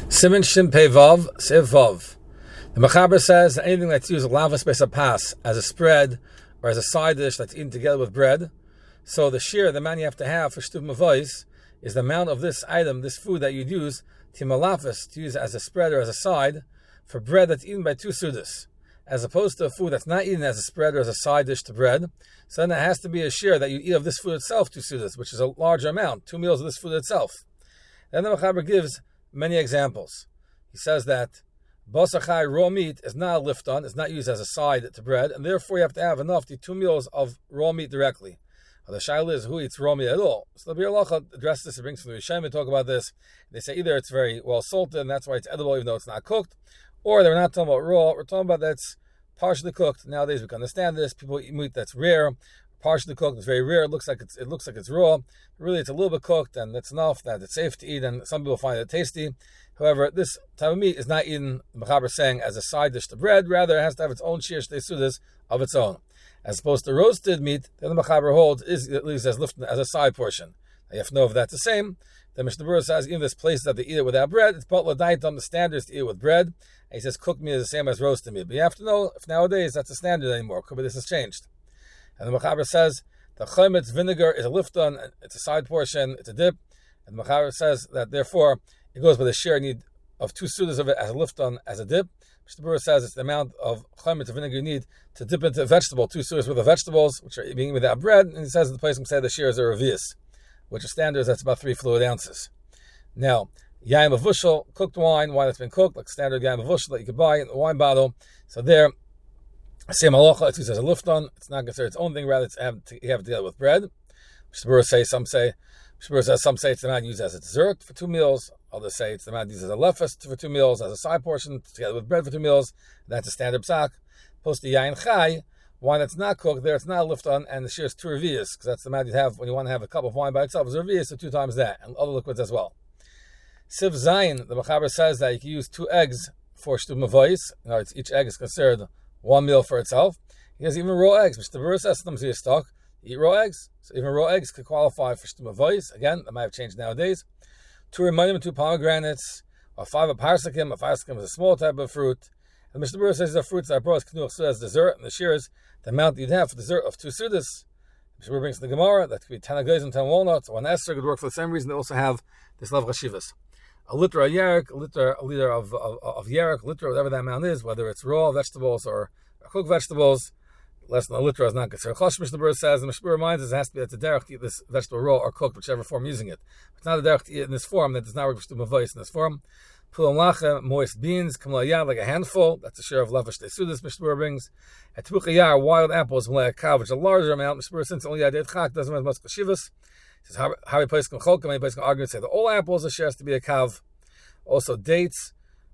Siman Shin Pei Vav, Sev Vav. The Mechaber says that anything that's used lavas besapas as a spread or as a side dish that's eaten together with bread, so the shear, the amount you have to have for shtuv mavois, is the amount of this item, this food that you'd use, timalafis, to use as a spread or as a side, for bread that's eaten by two sudas, as opposed to a food that's not eaten as a spread or as a side dish to bread. So then it has to be a shear that you eat of this food itself, two sudas, which is a larger amount, 2 meals of this food itself. Then the Mechaber gives many examples. He says that basar chai, raw meat, is not a lifton, it's not used as a side to bread, and therefore you have to have enough to 2 meals of raw meat directly. The shaila is who eats raw meat at all. So the Bir Halacha addresses this, it brings from the Rishonim to talk about this. They say either it's very well salted, and that's why it's edible even though it's not cooked, or they're not talking about raw, we're talking about that's partially cooked. Nowadays we can understand this. People eat meat that's rare, partially cooked, it's very rare, it looks like it's raw. Really it's a little bit cooked, and it's enough that it's safe to eat, and some people find it tasty. However, this type of meat is not eaten, the Mechaber saying, as a side dish to bread, rather it has to have its own shir shtei sudas of its own. As opposed to roasted meat, then the Mechaber holds is at least as lifted as a side portion. Now you have to know if that's the same. The Mishnah Berurah says even this place that they eat it without bread, it's but l'daitam, the standard is to eat it with bread. And he says cooked meat is the same as roasted meat. But you have to know if nowadays that's the standard anymore. Could be this has changed. And the Mechaber says the chometz vinegar is a lifton, it's a side portion, it's a dip. And the Mechaber says that therefore it goes by the sheer need of 2 sudas of it as a lifton, as a dip. Mishnah Berurah says it's the amount of chometz vinegar you need to dip into a vegetable, 2 sudas worth of vegetables, which are being without bread. And he says the place can say the shear is a revius, which is standard, that's about 3 fluid ounces. Now, yaim avushal, cooked wine that's been cooked, like standard yaim avushal that you could buy in a wine bottle. So there, same halacha, it's used as a lifton. It's not considered its own thing, rather you have to deal with bread. Mishnah Berurah says some say it's the amount used as a dessert for 2 meals. Others say it's the amount used as a lefes for 2 meals, as a side portion, together with bread for 2 meals. That's a standard psak. Post to yain chai, wine that's not cooked, there it's not a lifton, and the shear is 2 revius, because that's the amount you'd have when you want to have a cup of wine by itself. It's a revius, so 2 times that, and other liquids as well. Siv zayin, the Mechaber says that you can use 2 eggs for shtuv mavois. Each egg is considered 1 meal for itself. He has even raw eggs, which the Berurah says sometimes you stock. You eat raw eggs, so even raw eggs could qualify for shtuv mavois. Again, that might have changed nowadays. 2 remanim, 2 pomegranates, or 5 parsakim. A parsakim is a small type of fruit. And Mishnah Berurah says the fruits that are brought as dessert, and the shears, the amount you'd have for dessert of 2 sudas. Mishnah Berurah brings the Gemara that could be 10 agayz and 10 walnuts. 1 esrog could work for the same reason. They also have this level of chashivas. A liter of yarek, a liter of yarek, liter, whatever that amount is, whether it's raw vegetables or cooked vegetables, less than a liter is not considered chosh. Mishnah Berurah says, and Mishnah Berurah reminds us it has to be at the derech to eat this vegetable raw or cooked, whichever form using it. If it's not a derech to eat it in this form, that does not work for shtuv mavois in this form. Pulam lacha, moist beans, kamla yad, like a handful, that's a share of lefesh tesudas, Mishnah Berurah brings. At tucha yar, wild apples, malay kav, which is a larger amount. Mishnah Berurah, since only yad chak, doesn't have as much chashivas. He says, how many places can cholka, many places can argue and say that all apples, the share has to be a kav. Also dates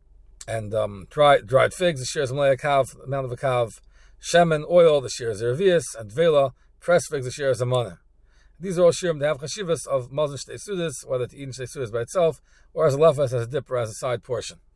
and dried figs, the share is malay kav, amount of a kav. Shemen, oil, the share is a revius, and vela, pressed figs, the share is a mana. These are all shirim to have chashivas of mazon shtei sudas, whether to eat shtei sudas by itself, or as a lefes, as a dip, or as a side portion.